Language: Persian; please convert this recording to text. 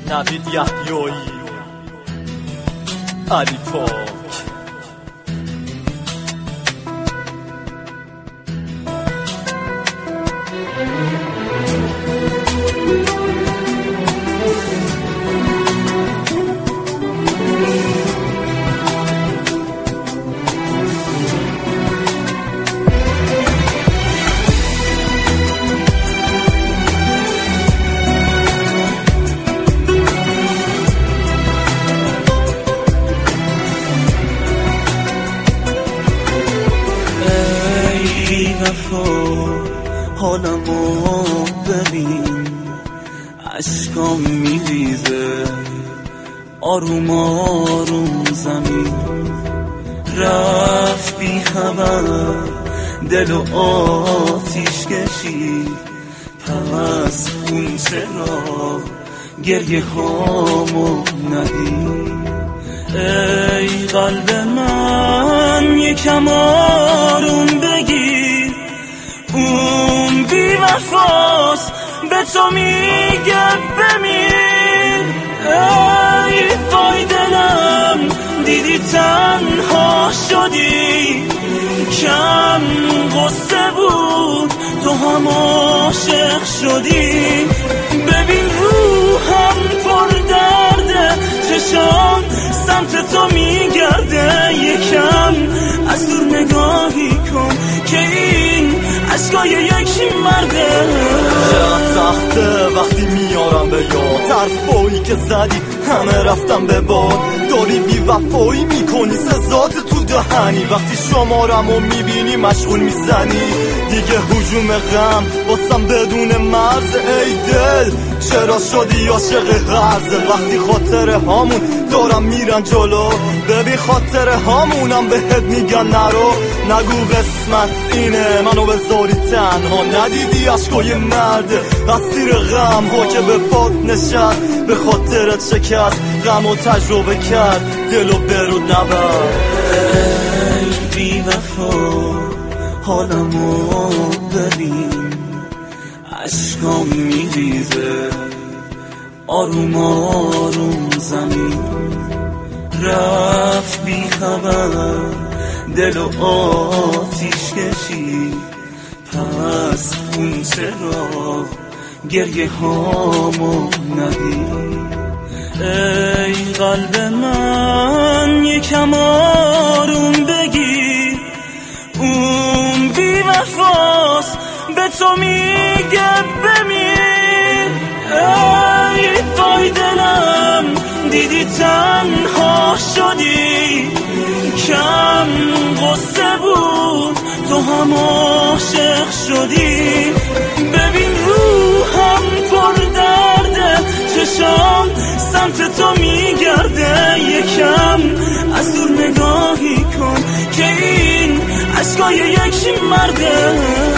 نوید یحیایی، علی پاک. حالمو ببین، عشقام میریزه آروم آروم زمین. رفت بی خبر دل و آتیش کشید، پس اون چرا گریه هامو ندید؟ ای قلب من یکم آروم بگیر، اون بی وفاست به تو میگه بمیر. ای وای دلم دیدی تنها شدی، کم قصه بود تو هم عاشق شدی. ببین روحم پر درده، چشام سمت تو میگرده، یکم از دور نگاهی کن که این عشقای یک مرده. چقدر سخته وقتی میارم به یاد حرفایی که زدی، همه رفتم به باد. داری بی وفایی میکنی سزات تو دهنی، وقتی شمارمو میبینی مشغول میزنی. دیگه هجوم غم واسم بدون مرز. ای دل چرا شدی عاشق هرزه؟ وقتی خاطره هامون دارم میرن جلو، ببین خاطره هامونم بهت میگن نرو. نگو قسمت اینه منو بذاری تنها، ندیدی عشقای مرده از زیر غم ها که به پات نشست، به خاطرت شکست غمو تجربه کرد، دلو برو نبر. ای بی وفا حالمو ببین، عشقام میریزه آروم آروم زمین. رفت بی خبر دل و آتیش کشید، پس اون چرا گریه هامو ندید؟ ای قلب من یکم آروم بگیر، اون بی وفاست به تو میگه بمیر. ای وای دلم دیدی تنها شدی، کم قصه بود تو هم عاشق شدی. ببین روحم پر درده، چشام سمت تو میگرده، یکم از دور نگاهی کن که این عشقای یک مرده.